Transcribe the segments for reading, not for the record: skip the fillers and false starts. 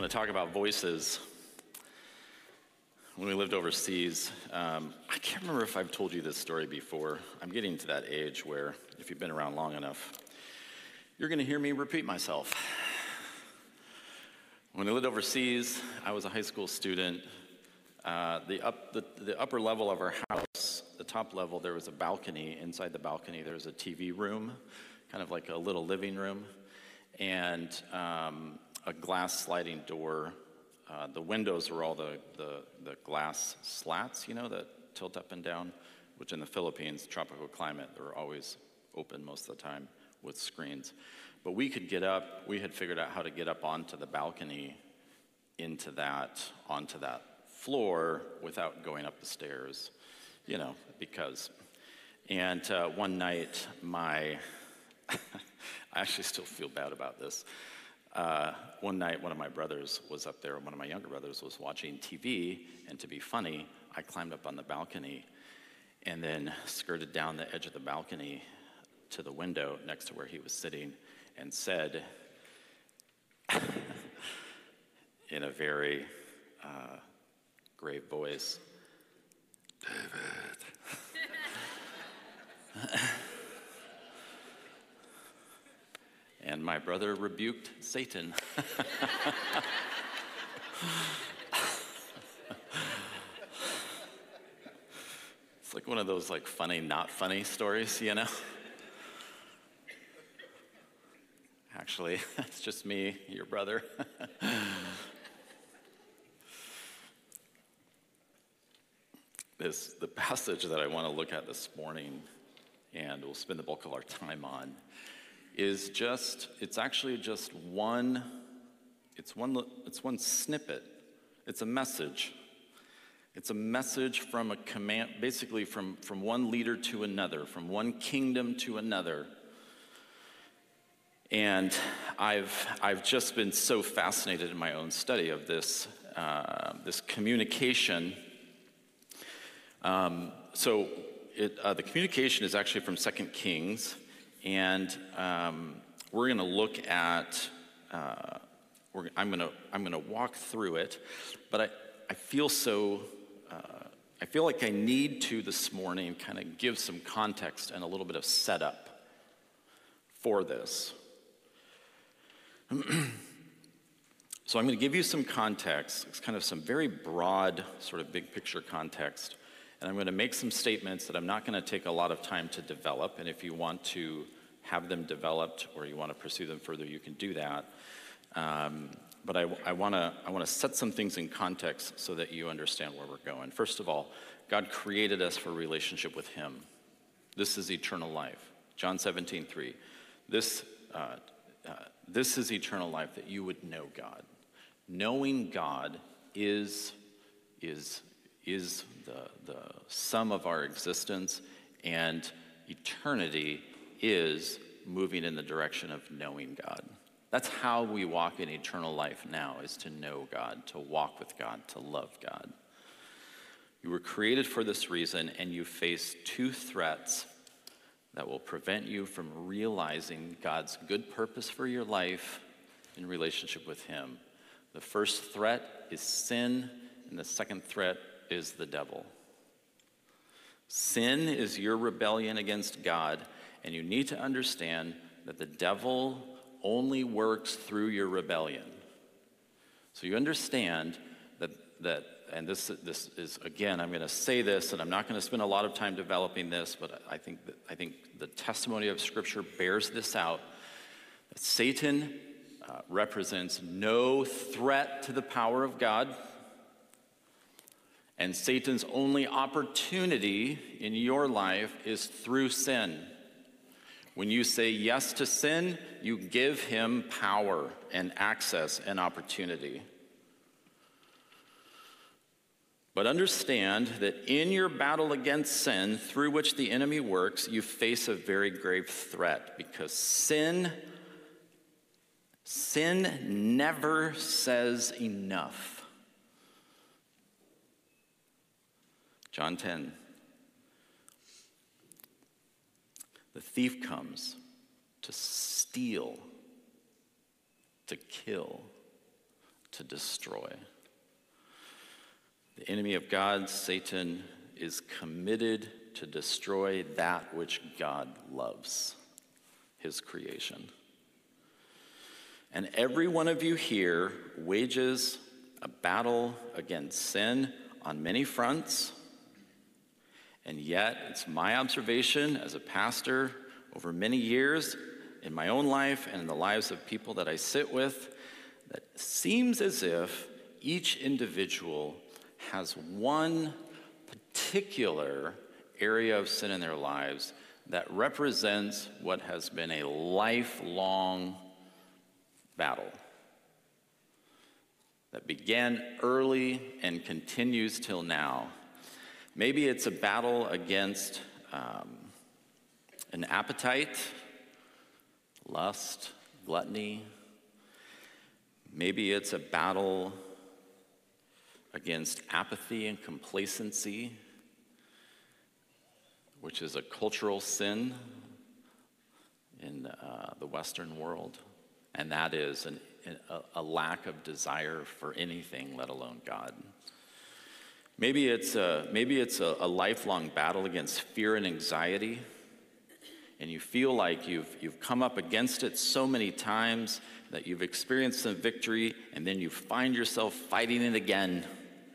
want to talk about voices. When we lived overseas, I can't remember if I've told you this story before. I'm getting to that age where, if you've been around long enough, you're going to hear me repeat myself. When I lived overseas, I was a high school student. The upper level of our house, the top level, there was a balcony. Inside the balcony, there was a TV room, kind of like a little living room, and a glass sliding door. The windows were all the glass slats, that tilt up and down, which in the Philippines, tropical climate, they're always open most of the time with screens. But we could get up, we had figured out how to get up onto the balcony onto that floor without going up the stairs, because. And one night, I actually still feel bad about this. One night, one of my brothers was up there, one of my younger brothers was watching TV, and to be funny, I climbed up on the balcony and then skirted down the edge of the balcony to the window next to where he was sitting and said, in a very grave voice, "David." And my brother rebuked Satan. It's like one of those funny, not funny stories, Actually, it's just me, your brother. The passage that I want to look at this morning, and we'll spend the bulk of our time on, it's actually just one snippet. It's a message. It's a message from a command, basically from one leader to another, from one kingdom to another. And I've just been so fascinated in my own study of this communication. The communication is actually from 2 Kings. And we're going to look at. I'm going to walk through it, but I feel so. I feel like I need to this morning kind of give some context and a little bit of setup for this. So I'm going to give you some context. It's kind of some very broad, sort of big picture context. And I'm going to make some statements that I'm not going to take a lot of time to develop. And if you want to have them developed or you want to pursue them further, you can do that. But I want to set some things in context so that you understand where we're going. First of all, God created us for a relationship with Him. This is eternal life. John 17:3. This is eternal life, that you would know God. Knowing God is the sum of our existence, and eternity is moving in the direction of knowing God. That's how we walk in eternal life now, is to know God, to walk with God, to love God. You were created for this reason, and you face two threats that will prevent you from realizing God's good purpose for your life in relationship with Him. The first threat is sin, and the second threat is the devil. Sin is your rebellion against God, and you need to understand that the devil only works through your rebellion. So you understand that and this is, again, I'm going to say this, and I'm not going to spend a lot of time developing this, but I think the testimony of Scripture bears this out, that Satan represents no threat to the power of God, and Satan's only opportunity in your life is through sin. When you say yes to sin, you give him power and access and opportunity. But understand that in your battle against sin, through which the enemy works, you face a very grave threat, because sin never says enough. John 10. The thief comes to steal, to kill, to destroy. The enemy of God, Satan, is committed to destroy that which God loves, his creation. And every one of you here wages a battle against sin on many fronts. And yet, it's my observation as a pastor over many years in my own life and in the lives of people that I sit with, that seems as if each individual has one particular area of sin in their lives that represents what has been a lifelong battle that began early and continues till now. Maybe it's a battle against an appetite, lust, gluttony. Maybe it's a battle against apathy and complacency, which is a cultural sin in the Western world, and that is a lack of desire for anything, let alone God. Maybe it's a lifelong battle against fear and anxiety, and you feel like you've come up against it so many times that you've experienced some victory, and then you find yourself fighting it again.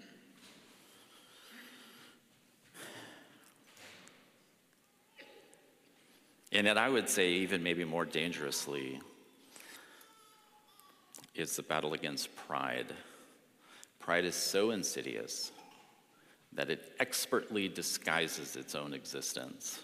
And yet I would say even maybe more dangerously, it's the battle against pride. Pride is so insidious that it expertly disguises its own existence.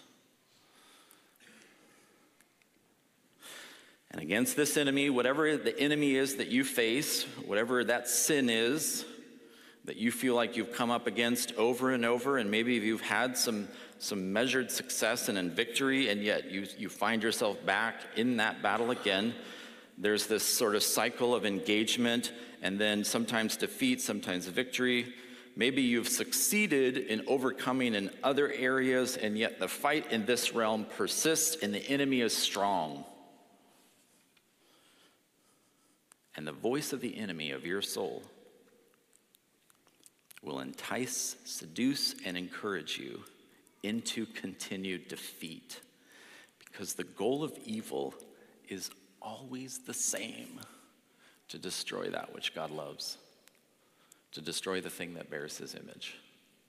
And against this enemy, whatever the enemy is that you face, whatever that sin is that you feel like you've come up against over and over, and maybe you've had some measured success and in victory, and yet you find yourself back in that battle again. There's this sort of cycle of engagement, and then sometimes defeat, sometimes victory. Maybe you've succeeded in overcoming in other areas, and yet the fight in this realm persists, and the enemy is strong. And the voice of the enemy of your soul will entice, seduce, and encourage you into continued defeat, because the goal of evil is always the same: to destroy that which God loves, to destroy the thing that bears his image.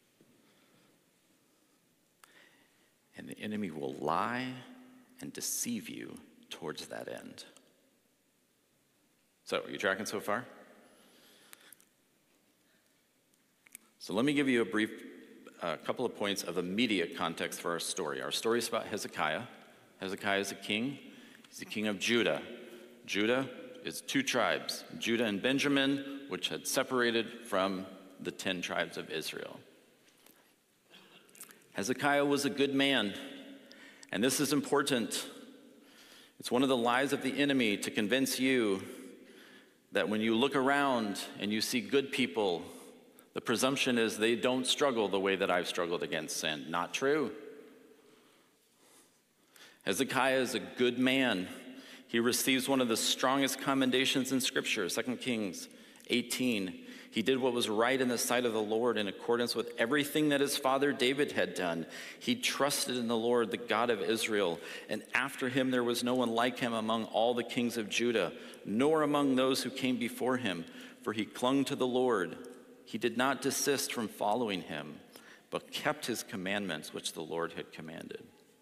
And the enemy will lie and deceive you towards that end. So, are you tracking so far? So let me give you a brief couple of points of immediate context for our story. Our story is about Hezekiah. Hezekiah is a king. He's the king of Judah. Judah is two tribes, Judah and Benjamin, which had separated from the 10 tribes of Israel. Hezekiah was a good man, and this is important. It's one of the lies of the enemy to convince you that when you look around and you see good people, the presumption is they don't struggle the way that I've struggled against sin. Not true. Hezekiah is a good man. He receives one of the strongest commendations in Scripture, 2 Kings 18. He did what was right in the sight of the Lord in accordance with everything that his father David had done. He trusted in the Lord, the God of Israel, and after him there was no one like him among all the kings of Judah, nor among those who came before him, for he clung to the Lord. He did not desist from following him, but kept his commandments which the Lord had commanded.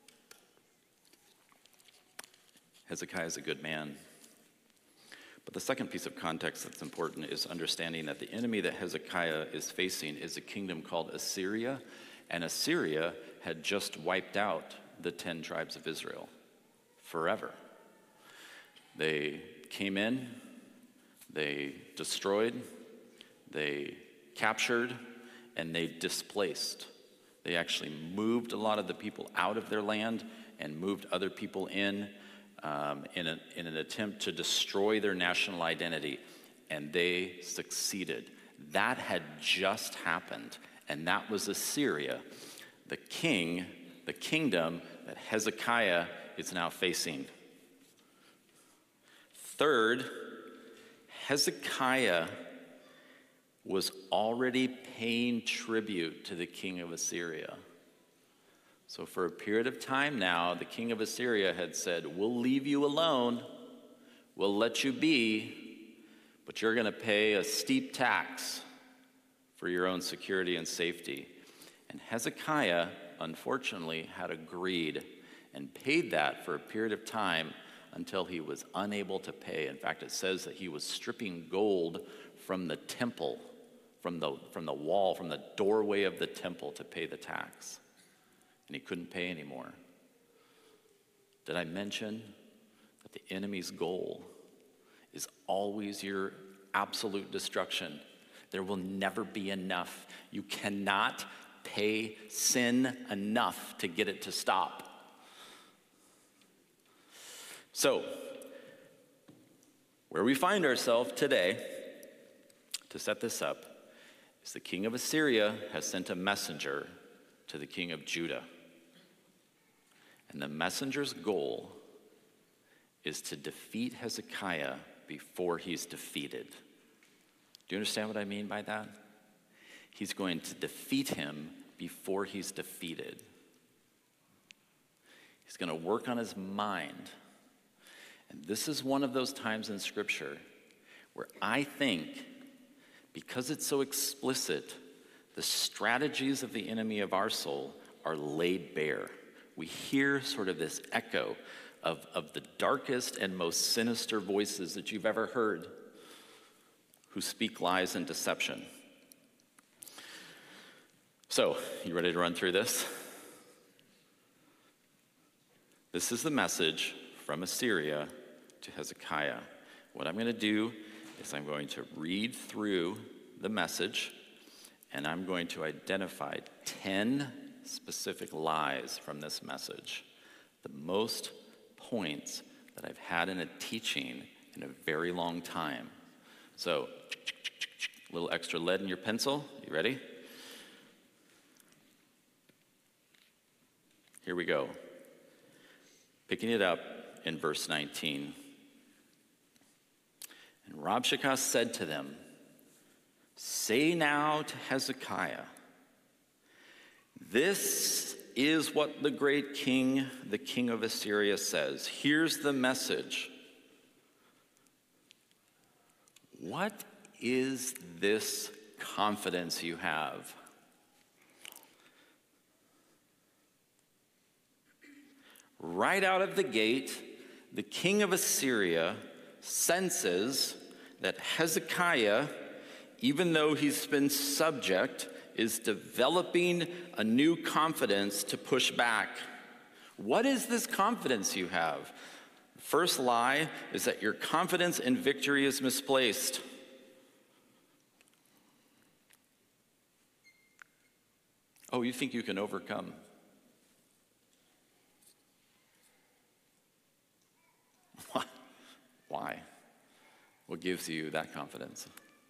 Hezekiah is a good man. But the second piece of context that's important is understanding that the enemy that Hezekiah is facing is a kingdom called Assyria, and Assyria had just wiped out the 10 tribes of Israel forever. They came in, they destroyed, they captured, and they displaced. They actually moved a lot of the people out of their land and moved other people in an attempt to destroy their national identity, and they succeeded. That had just happened, and that was Assyria, the kingdom that Hezekiah is now facing. Third, Hezekiah was already paying tribute to the king of Assyria. So for a period of time now, the king of Assyria had said, we'll leave you alone, we'll let you be, but you're going to pay a steep tax for your own security and safety. And Hezekiah, unfortunately, had agreed and paid that for a period of time until he was unable to pay. In fact, it says that he was stripping gold from the temple, from the wall, from the doorway of the temple to pay the tax. And he couldn't pay anymore. Did I mention that the enemy's goal is always your absolute destruction? There will never be enough. You cannot pay sin enough to get it to stop. So, where we find ourselves today, to set this up, is the king of Assyria has sent a messenger to the king of Judah. And the messenger's goal is to defeat Hezekiah before he's defeated. Do you understand what I mean by that? He's going to defeat him before he's defeated. He's going to work on his mind. And this is one of those times in Scripture where I think, because it's so explicit, the strategies of the enemy of our soul are laid bare. We hear sort of this echo of the darkest and most sinister voices that you've ever heard, who speak lies and deception. So, you ready to run through this? This is the message from Assyria to Hezekiah. What I'm going to do is I'm going to read through the message, and I'm going to identify 10 specific lies from this message. The most points that I've had in a teaching in a very long time. So, a little extra lead in your pencil. You ready? Here we go. Picking it up in verse 19. And Rabshakeh said to them, "Say now to Hezekiah, this is what the great king, the king of Assyria, says. Here's the message. What is this confidence you have? Right out of the gate, the king of Assyria senses that Hezekiah, even though he's been subject, is developing a new confidence to push back. What is this confidence you have? The first lie is that your confidence in victory is misplaced. Oh, you think you can overcome? Why? What gives you that confidence?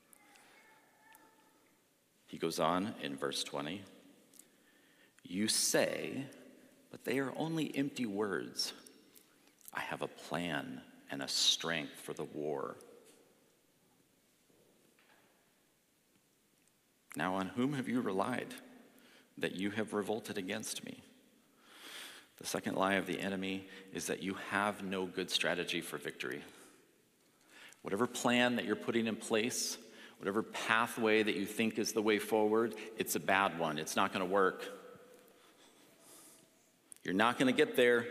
He goes on in verse 20. You say, but they are only empty words. I have a plan and a strength for the war. Now on whom have you relied that you have revolted against me? The second lie of the enemy is that you have no good strategy for victory. Whatever plan that you're putting in place, whatever pathway that you think is the way forward, it's a bad one. It's not going to work. You're not going to get there.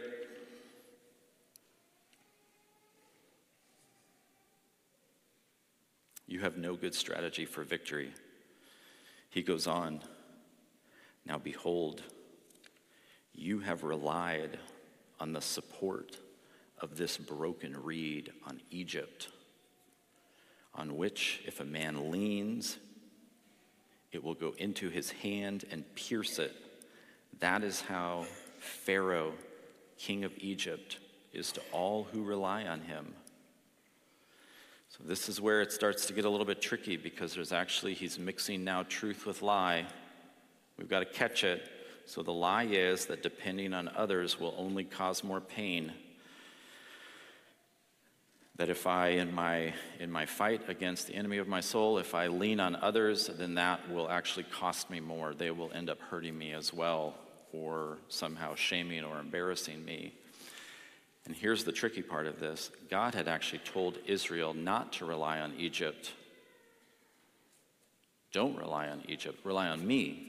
You have no good strategy for victory. He goes on, now behold, you have relied on the support of this broken reed on Egypt, on which if a man leans, it will go into his hand and pierce it. That is how Pharaoh, king of Egypt, is to all who rely on him. So this is where it starts to get a little bit tricky, because he's mixing now truth with lie. We've got to catch it. So the lie is that depending on others will only cause more pain. That if I, in my fight against the enemy of my soul, if I lean on others, then that will actually cost me more. They will end up hurting me as well, or somehow shaming or embarrassing me. And here's the tricky part of this. God had actually told Israel not to rely on Egypt. Don't rely on Egypt, rely on me.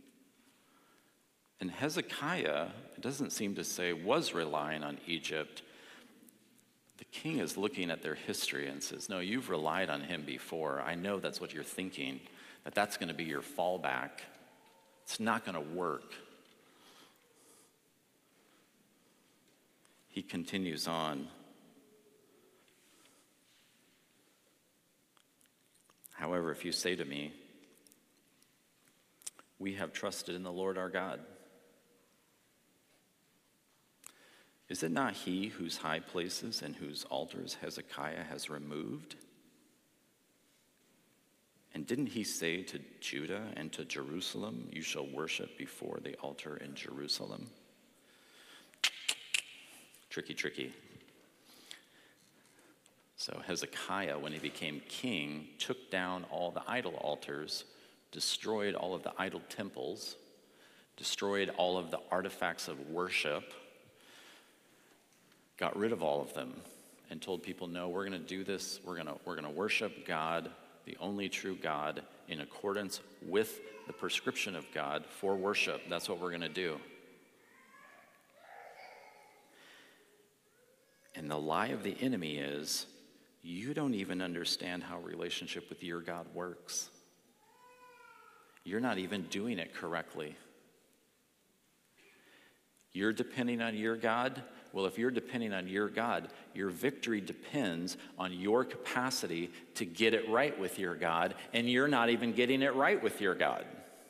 And Hezekiah, it doesn't seem to say, was relying on Egypt. The king is looking at their history and says, no, you've relied on him before. I know that's what you're thinking, that that's going to be your fallback. It's not going to work. He continues on. However, if you say to me, we have trusted in the Lord our God, is it not he whose high places and whose altars Hezekiah has removed? And didn't he say to Judah and to Jerusalem, you shall worship before the altar in Jerusalem? Tricky, tricky. So Hezekiah, when he became king, took down all the idol altars, destroyed all of the idol temples, destroyed all of the artifacts of worship, got rid of all of them, and told people, no, we're going to do this. We're going to worship God, the only true God, in accordance with the prescription of God for worship. That's what we're going to do. And the lie of the enemy is, you don't even understand how relationship with your God works. You're not even doing it correctly. You're depending on your God. Well, if you're depending on your God, your victory depends on your capacity to get it right with your God, and you're not even getting it right with your God.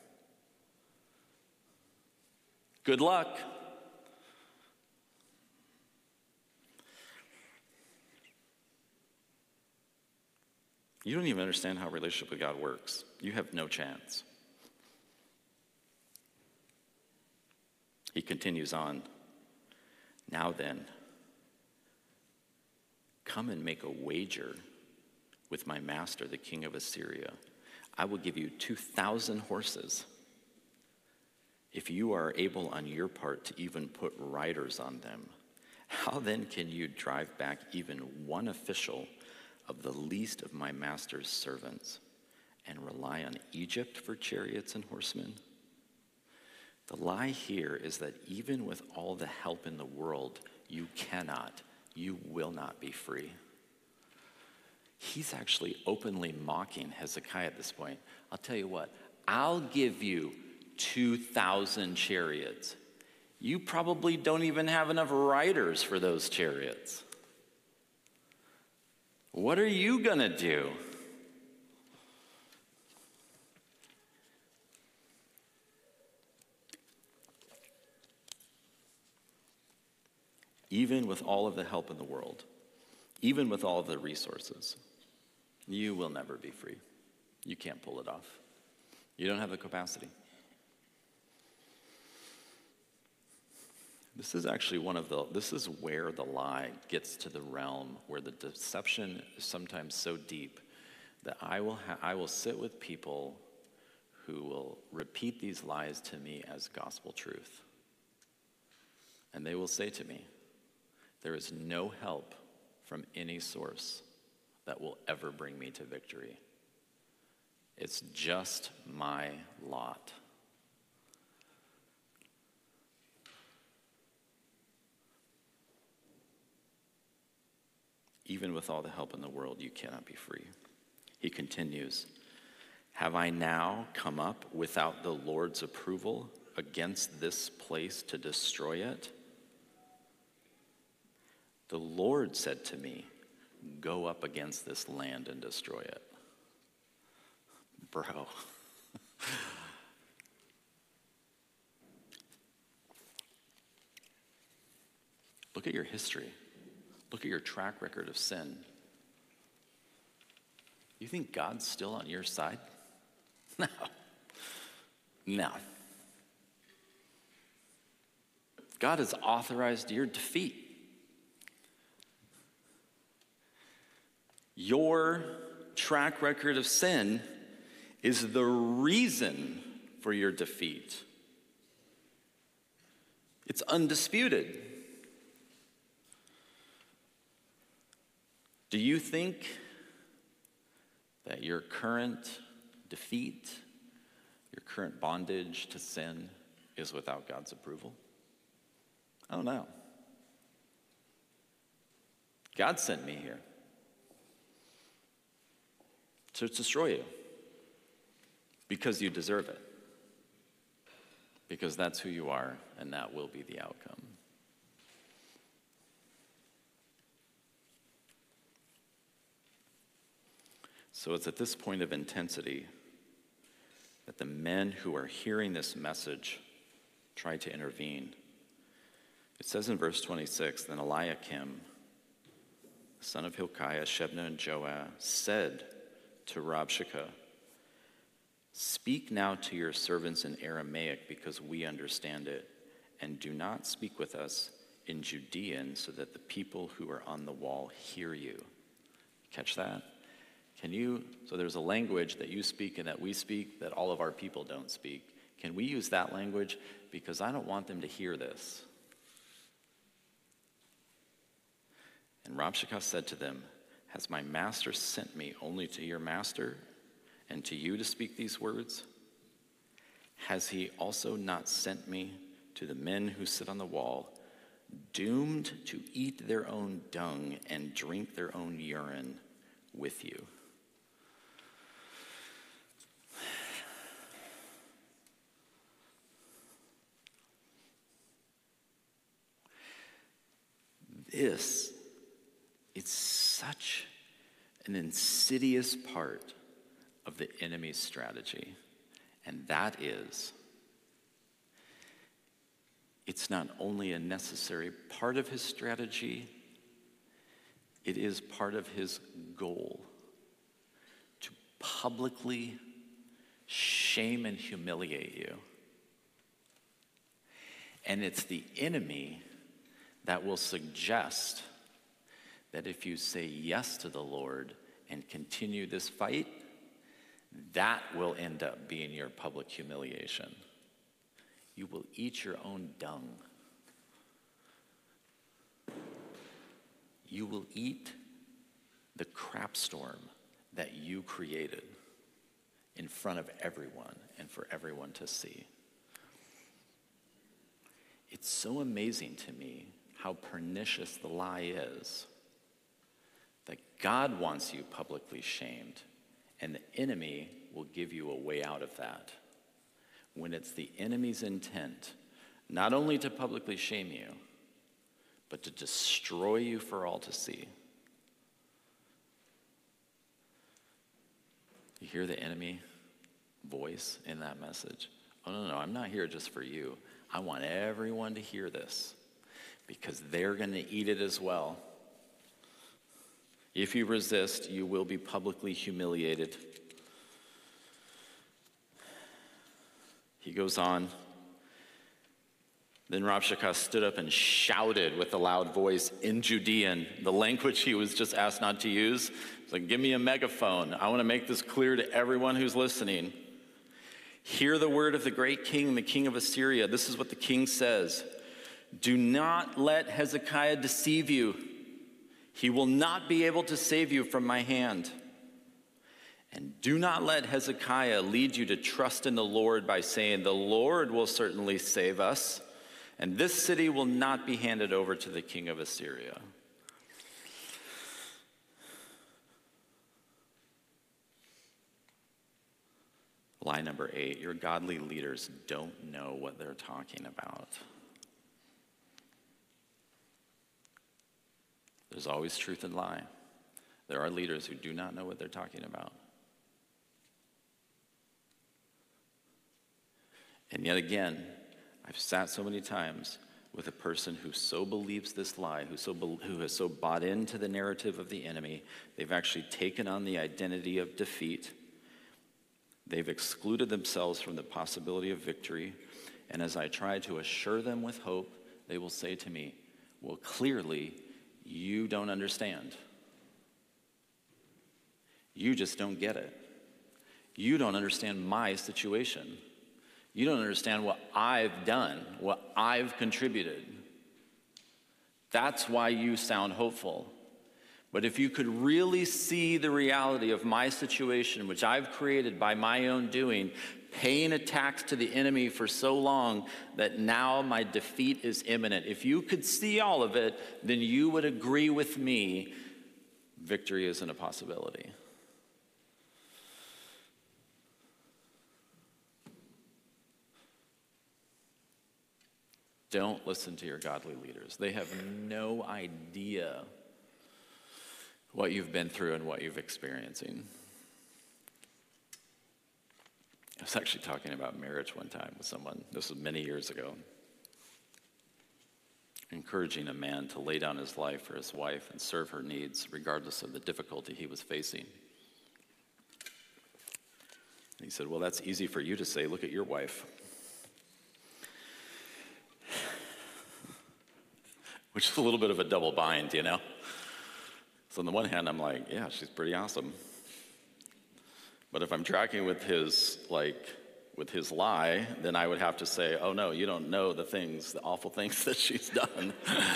Good luck. You don't even understand how a relationship with God works. You have no chance. He continues on. Now then, come and make a wager with my master, the king of Assyria. I will give you 2,000 horses if you are able on your part to even put riders on them. How then can you drive back even one official of the least of my master's servants and rely on Egypt for chariots and horsemen? The lie here is that even with all the help in the world, you will not be free. He's actually openly mocking Hezekiah at this point. I'll tell you what, I'll give you 2,000 chariots. You probably don't even have enough riders for those chariots. What are you going to do? Even with all of the help in the world, even with all of the resources, you will never be free. You can't pull it off. You don't have the capacity. This is actually this is where the lie gets to the realm where the deception is sometimes so deep that I will sit with people who will repeat these lies to me as gospel truth. And they will say to me, there is no help from any source that will ever bring me to victory. It's just my lot. Even with all the help in the world, you cannot be free. He continues, have I now come up without the Lord's approval against this place to destroy it? The Lord said to me, go up against this land and destroy it. Bro. Look at your history. Look at your track record of sin. You think God's still on your side? No. No. God has authorized your defeat. Your track record of sin is the reason for your defeat. It's undisputed. Do you think that your current defeat, your current bondage to sin is without God's approval? I don't know. God sent me here to destroy you because you deserve it. Because that's who you are, and that will be the outcome. So it's at this point of intensity that the men who are hearing this message try to intervene. It says in verse 26, then Eliakim, the son of Hilkiah, Shebna, and Joah, said to Rabshakeh, speak now to your servants in Aramaic because we understand it, and do not speak with us in Judean so that the people who are on the wall hear you. Catch that? So there's a language that you speak and that we speak that all of our people don't speak. Can we use that language? Because I don't want them to hear this. And Rabshakeh said to them, has my master sent me only to your master and to you to speak these words? Has he also not sent me to the men who sit on the wall, doomed to eat their own dung and drink their own urine with you? This is such an insidious part of the enemy's strategy, and that is, it's not only a necessary part of his strategy, it is part of his goal to publicly shame and humiliate you. And it's the enemy that will suggest that if you say yes to the Lord and continue this fight, that will end up being your public humiliation. You will eat your own dung. You will eat the crap storm that you created in front of everyone and for everyone to see. It's so amazing to me how pernicious the lie is that God wants you publicly shamed, and the enemy will give you a way out of that. When it's the enemy's intent, not only to publicly shame you, but to destroy you for all to see. You hear the enemy voice in that message? Oh, no, I'm not here just for you. I want everyone to hear this because they're going to eat it as well. If you resist, you will be publicly humiliated. He goes on. Then Rabshakeh stood up and shouted with a loud voice in Judean, the language he was just asked not to use. He's like, give me a megaphone. I want to make this clear to everyone who's listening. Hear the word of the great king, the king of Assyria. This is what the king says. Do not let Hezekiah deceive you. He will not be able to save you from my hand. And do not let Hezekiah lead you to trust in the Lord by saying, the Lord will certainly save us, and this city will not be handed over to the king of Assyria. Lie number 8, your godly leaders don't know what they're talking about. There's always truth and lie. There are leaders who do not know what they're talking about. And yet again, I've sat so many times with a person who so believes this lie, who has so bought into the narrative of the enemy, they've actually taken on the identity of defeat. They've excluded themselves from the possibility of victory. And as I try to assure them with hope, they will say to me, well, clearly, you don't understand. You just don't get it. You don't understand my situation. You don't understand what I've done, what I've contributed. That's why you sound hopeful. But if you could really see the reality of my situation, which I've created by my own doing, paying a tax to the enemy for so long that now my defeat is imminent. If you could see all of it, then you would agree with me, victory isn't a possibility. Don't listen to your godly leaders. They have no idea what you've been through and what you've experiencing. I was actually talking about marriage one time with someone. This was many years ago. Encouraging a man to lay down his life for his wife and serve her needs regardless of the difficulty he was facing. And he said, well, that's easy for you to say. Look at your wife. Which is a little bit of a double bind, you know? So on the one hand, I'm like, yeah, she's pretty awesome. But if I'm tracking with his lie, then I would have to say, oh no, you don't know the awful things that she's done.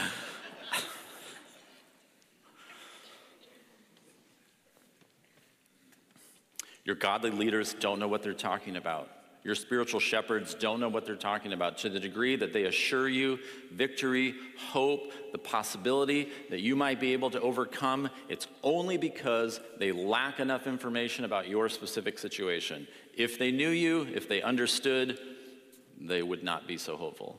Your godly leaders don't know what they're talking about. Your spiritual shepherds don't know what they're talking about to the degree that they assure you victory, hope, the possibility that you might be able to overcome. It's only because they lack enough information about your specific situation. If they knew you, if they understood, they would not be so hopeful.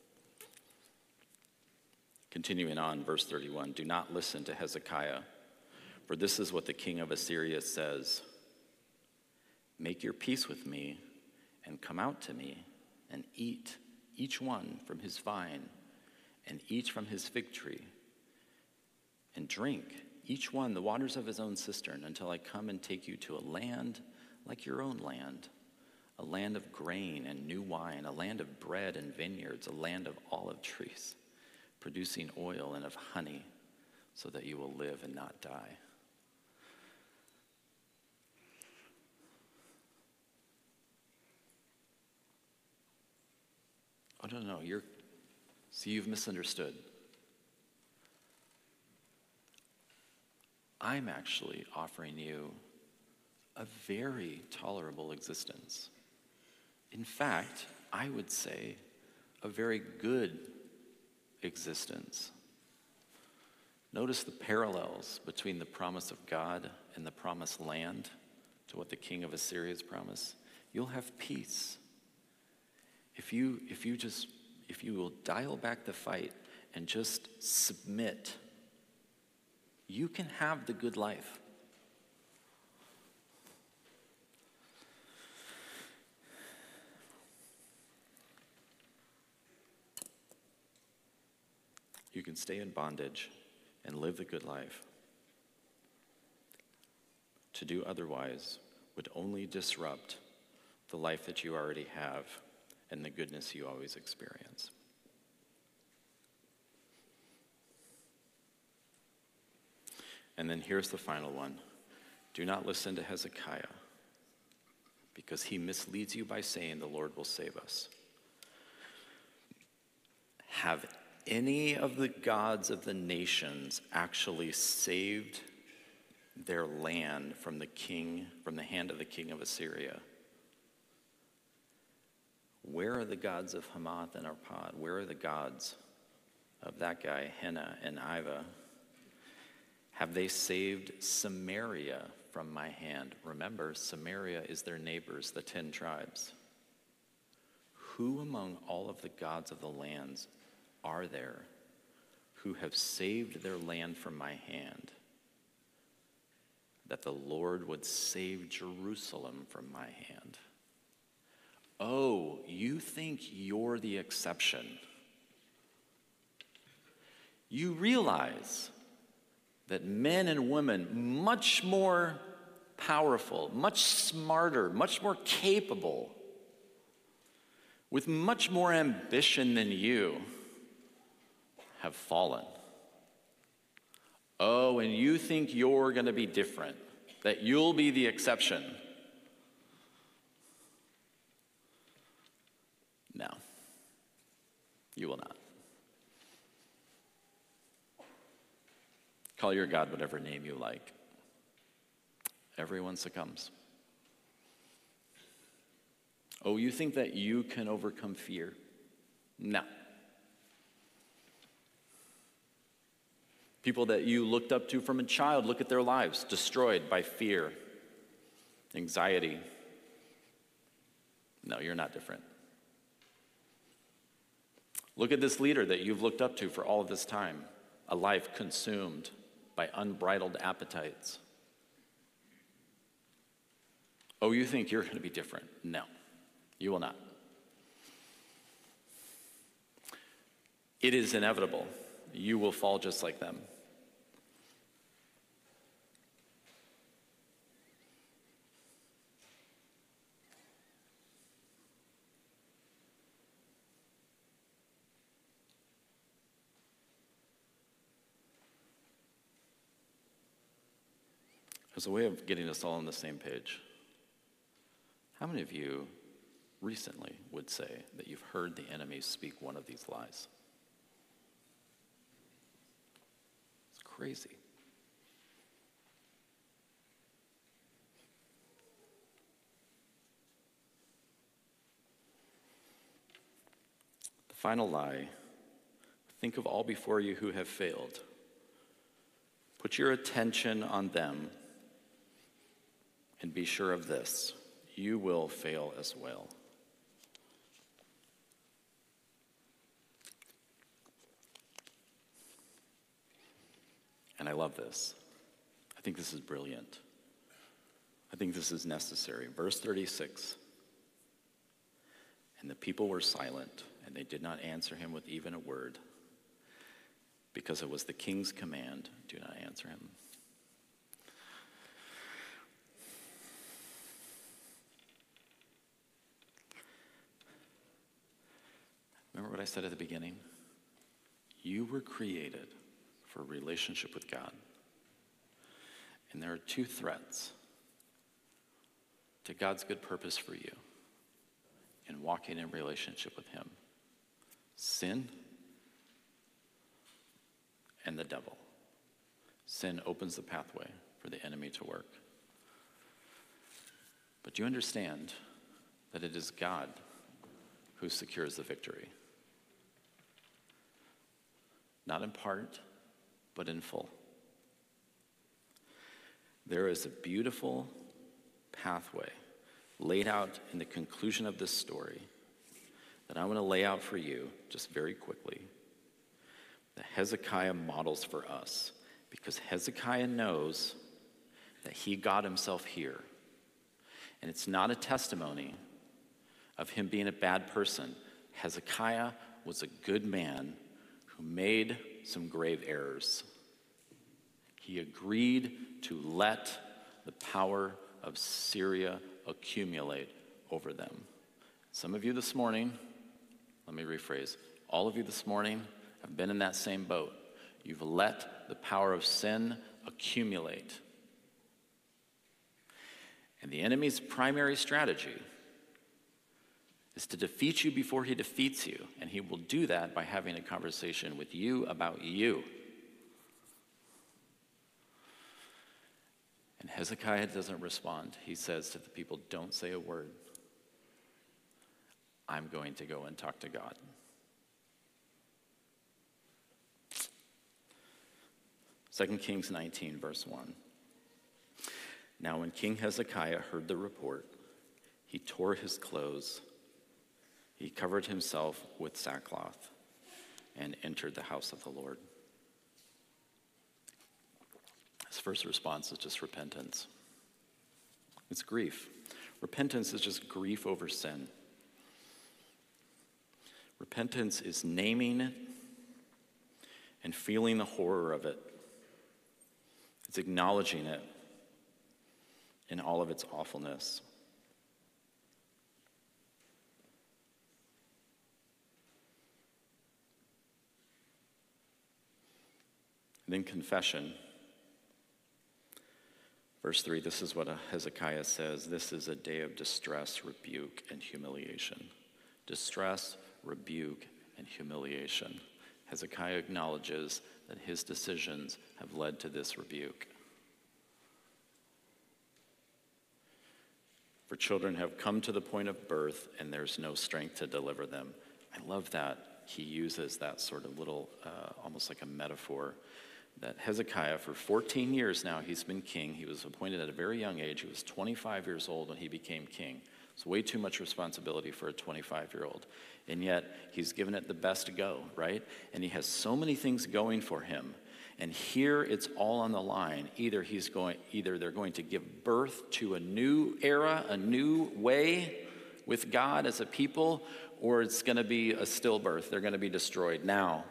Continuing on, verse 31, do not listen to Hezekiah, for this is what the king of Assyria says. Make your peace with me and come out to me and eat, each one from his vine and each from his fig tree, and drink, each one the waters of his own cistern, until I come and take you to a land like your own land, a land of grain and new wine, a land of bread and vineyards, a land of olive trees, producing oil and of honey, so that you will live and not die. Oh, no, you've misunderstood. I'm actually offering you a very tolerable existence. In fact, I would say a very good existence. Notice the parallels between the promise of God and the promised land to what the king of Assyria has promised. You'll have peace. If you will dial back the fight and just submit, you can have the good life. You can stay in bondage and live the good life. To do otherwise would only disrupt the life that you already have and the goodness you always experience. And then here's the final one. Do not listen to Hezekiah, because he misleads you by saying the Lord will save us. Have any of the gods of the nations actually saved their land from the hand of the king of Assyria? Where are the gods of Hamath and Arpad? Where are the gods of that guy, Henna and Iva? Have they saved Samaria from my hand? Remember, Samaria is their neighbors, the 10 tribes. Who among all of the gods of the lands are there who have saved their land from my hand, that the Lord would save Jerusalem from my hand? Oh, you think you're the exception. You realize that men and women much more powerful, much smarter, much more capable, with much more ambition than you have fallen. Oh, and you think you're going to be different. that you'll be the exception. No, you will not. Call your God whatever name you like. Everyone succumbs. Oh, you think that you can overcome fear? No. People that you looked up to from a child, look at their lives, destroyed by fear, anxiety. No, you're not different. Look at this leader that you've looked up to for all of this time, a life consumed by unbridled appetites. Oh, you think you're going to be different? No, you will not. It is inevitable. You will fall just like them. As a way of getting us all on the same page, how many of you recently would say that you've heard the enemy speak one of these lies? It's crazy. The final lie, think of all before you who have failed. Put your attention on them. And be sure of this, you will fail as well. And I love this. I think this is brilliant. I think this is necessary. Verse 36. And the people were silent, and they did not answer him with even a word, because it was the king's command, do not answer him. Remember what I said at the beginning? You were created for a relationship with God. And there are two threats to God's good purpose for you in walking in relationship with him: sin and the devil. Sin opens the pathway for the enemy to work. But you understand that it is God who secures the victory. Not in part, but in full. There is a beautiful pathway laid out in the conclusion of this story that I want to lay out for you just very quickly, that Hezekiah models for us, because Hezekiah knows that he got himself here. And it's not a testimony of him being a bad person. Hezekiah was a good man who made some grave errors. He agreed to let the power of Syria accumulate over them. Some of you this morning, let me rephrase, all of you this morning have been in that same boat. You've let the power of sin accumulate. And the enemy's primary strategy is to defeat you before he defeats you. And he will do that by having a conversation with you about you. And Hezekiah doesn't respond. He says to the people, don't say a word. I'm going to go and talk to God. Second Kings 19, verse 1. Now when King Hezekiah heard the report, he tore his clothes. He covered himself with sackcloth and entered the house of the Lord. His first response is just repentance. It's grief. Repentance is just grief over sin. Repentance is naming it and feeling the horror of it. It's acknowledging it in all of its awfulness. And then confession. Verse 3, this is what Hezekiah says. This is a day of distress, rebuke, and humiliation. Distress, rebuke, and humiliation. Hezekiah acknowledges that his decisions have led to this rebuke. For children have come to the point of birth, and there's no strength to deliver them. I love that he uses that sort of little, almost like a metaphor, that Hezekiah, for 14 years now, he's been king. He was appointed at a very young age. He was 25 years old when he became king. It's way too much responsibility for a 25-year-old. And yet, he's given it the best go, right? And he has so many things going for him. And here it's all on the line. Either they're going to give birth to a new era, a new way with God as a people, or it's going to be a stillbirth. They're going to be destroyed now.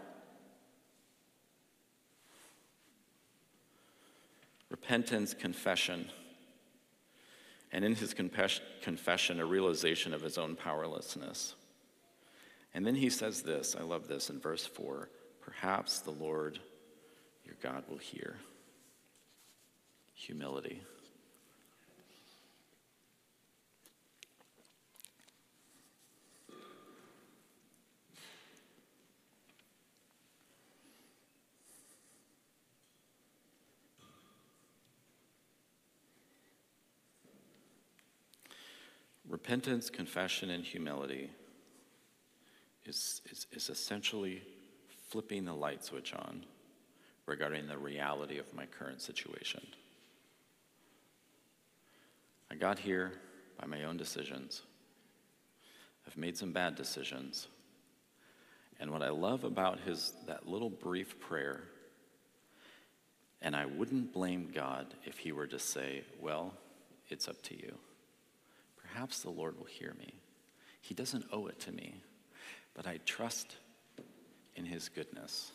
Repentance, confession, and in his confession, a realization of his own powerlessness. And then he says this, I love this, in verse 4, perhaps the Lord your God will hear. Humility. Repentance, confession, and humility is essentially flipping the light switch on regarding the reality of my current situation. I got here by my own decisions. I've made some bad decisions. And what I love about that little brief prayer, and I wouldn't blame God if he were to say, well, it's up to you. Perhaps the Lord will hear me. He doesn't owe it to me, but I trust in his goodness.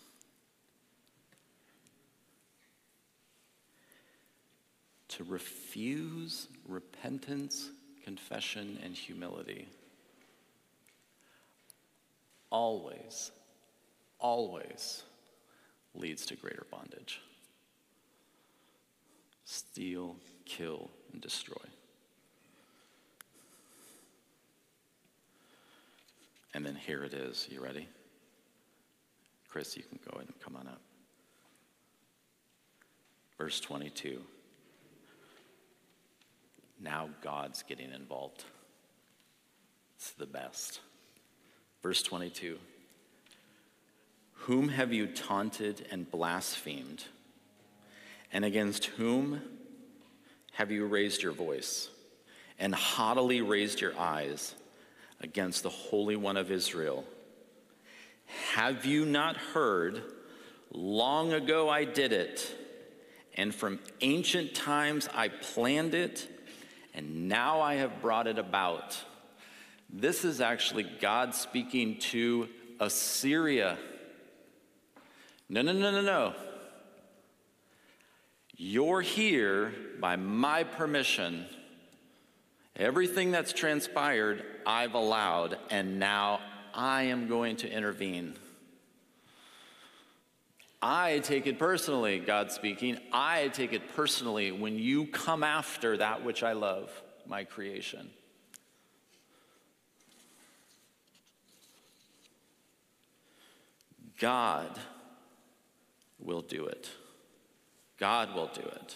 To refuse repentance, confession, and humility always leads to greater bondage. Steal, kill, and destroy. And then here it is. You ready? Chris, you can go ahead and come on up. Verse 22. Now God's getting involved. It's the best. Verse 22. Whom have you taunted and blasphemed? And against whom have you raised your voice and haughtily raised your eyes against the Holy One of Israel? Have you not heard? Long ago I did it, and from ancient times I planned it, and now I have brought it about. This is actually God speaking to Assyria. No. You're here by my permission. Everything that's transpired, I've allowed, and now I am going to intervene. I take it personally, God speaking. I take it personally when you come after that which I love, my creation. God will do it. God will do it.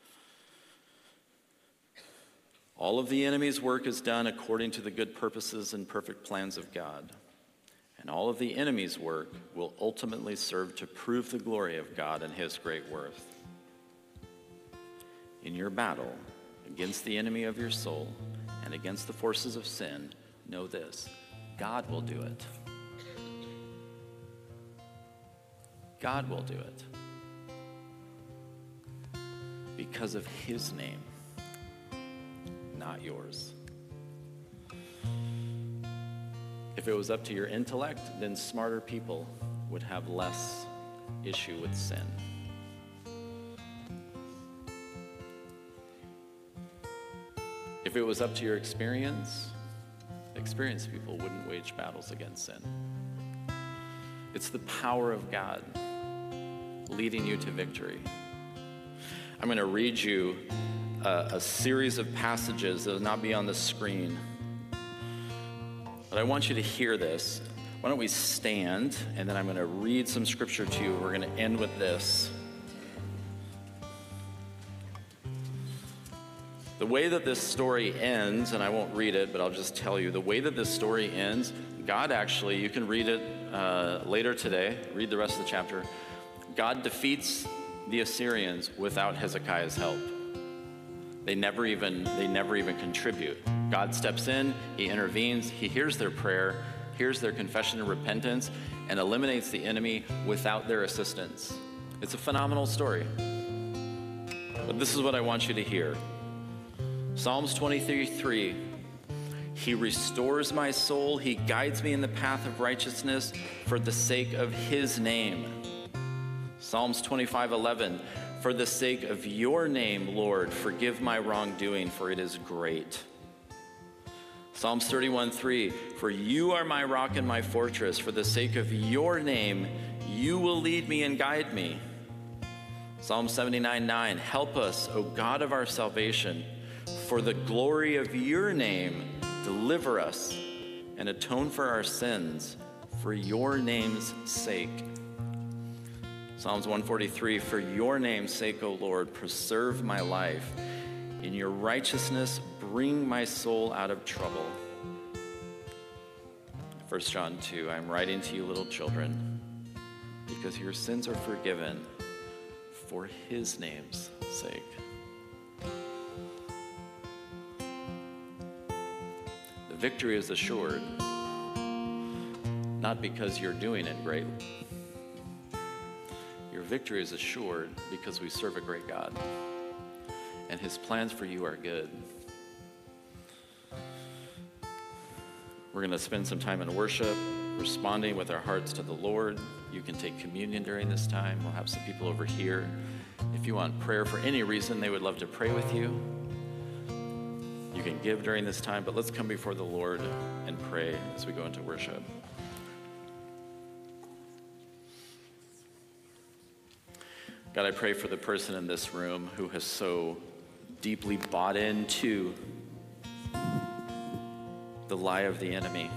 All of the enemy's work is done according to the good purposes and perfect plans of God. And all of the enemy's work will ultimately serve to prove the glory of God and his great worth. In your battle against the enemy of your soul and against the forces of sin, know this: God will do it. God will do it. Because of his name, not yours. If it was up to your intellect, then smarter people would have less issue with sin. If it was up to your experience, experienced people wouldn't wage battles against sin. It's the power of God leading you to victory. I'm going to read you a series of passages that will not be on the screen. But I want you to hear this. Why don't we stand, and then I'm going to read some scripture to you. We're going to end with this. The way that this story ends, and I won't read it, but I'll just tell you, the way that this story ends, God actually, you can read it later today, read the rest of the chapter. God defeats the Assyrians without Hezekiah's help. They never even contribute. God steps in, he intervenes, he hears their prayer, hears their confession and repentance, and eliminates the enemy without their assistance. It's a phenomenal story. But this is what I want you to hear. Psalms 23:3, he restores my soul, he guides me in the path of righteousness for the sake of his name. Psalms 25:11, for the sake of your name, Lord, forgive my wrongdoing, for it is great. Psalms 31:3, for you are my rock and my fortress, for the sake of your name, you will lead me and guide me. Psalm 79:9, help us, O God of our salvation, for the glory of your name, deliver us and atone for our sins for your name's sake. Psalms 143, for your name's sake, O Lord, preserve my life. In your righteousness, bring my soul out of trouble. 1 John 2, I'm writing to you, little children, because your sins are forgiven for his name's sake. The victory is assured, not because you're doing it great. Your victory is assured because we serve a great God, and his plans for you are good. We're going to spend some time in worship, responding with our hearts to the Lord. You can take communion during this time. We'll have some people over here. If you want prayer for any reason, they would love to pray with you. You can give during this time, but let's come before the Lord and pray as we go into worship. God, I pray for the person in this room who has so deeply bought into the lie of the enemy.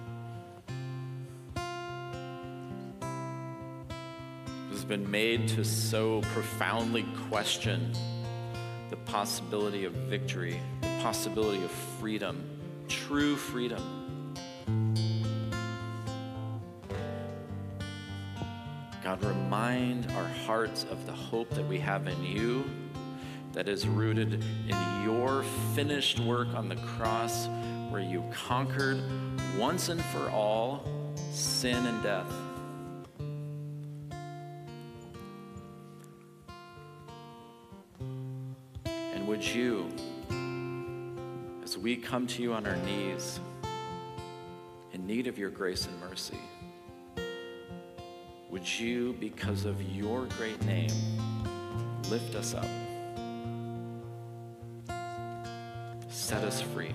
Who's been made to so profoundly question the possibility of victory, the possibility of freedom, true freedom. God, remind our hearts of the hope that we have in you, that is rooted in your finished work on the cross, where you conquered once and for all sin and death. And would you, as we come to you on our knees in need of your grace and mercy, would you, because of your great name, lift us up, set us free,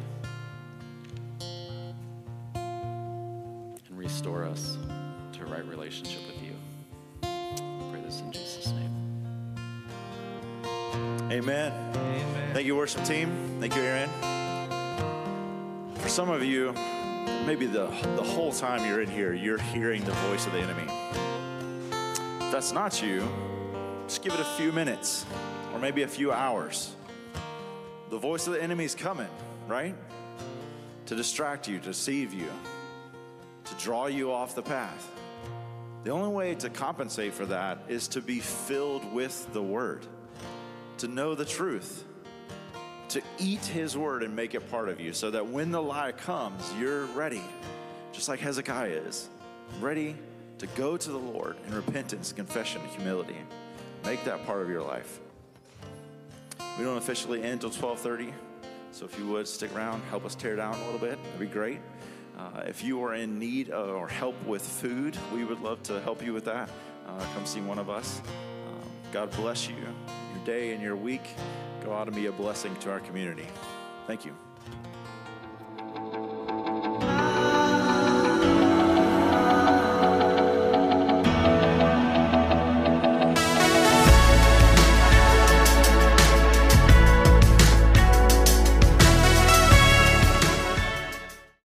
and restore us to a right relationship with you. I pray this in Jesus' name. Amen. Amen. Thank you, worship team. Thank you, Aaron. For some of you, maybe the whole time you're in here, you're hearing the voice of the enemy. If that's not you, just give it a few minutes or maybe a few hours. The voice of the enemy is coming, right? To distract you, to deceive you, to draw you off the path. The only way to compensate for that is to be filled with the word, to know the truth, to eat his word and make it part of you so that when the lie comes, you're ready, just like Hezekiah is, ready to go to the Lord in repentance, confession, and humility. Make that part of your life. We don't officially end until 12:30, so if you would stick around, help us tear down a little bit, that'd be great. If you are in need or help with food, we would love to help you with that. Come see one of us. God bless you. Your day and your week, go out and be a blessing to our community. Thank you.